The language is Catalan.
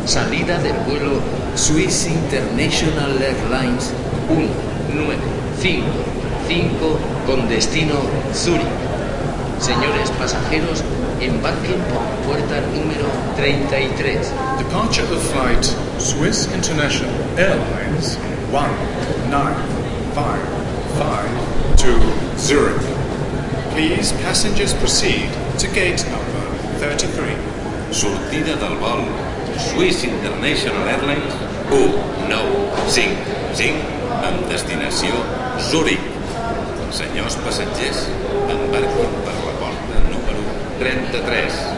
Salida del vuelo Swiss International Airlines 1955 con destino Zúrich. Señores pasajeros, embarquen por puerta número 33. Departure of flight Swiss International Airlines 1955 to Zurich. Please, passengers proceed to gate number 33. Sortida del vol Swiss International Airlines 1955 amb destinació Zurich. Senyors passatgers, embarquin per la porta número 33.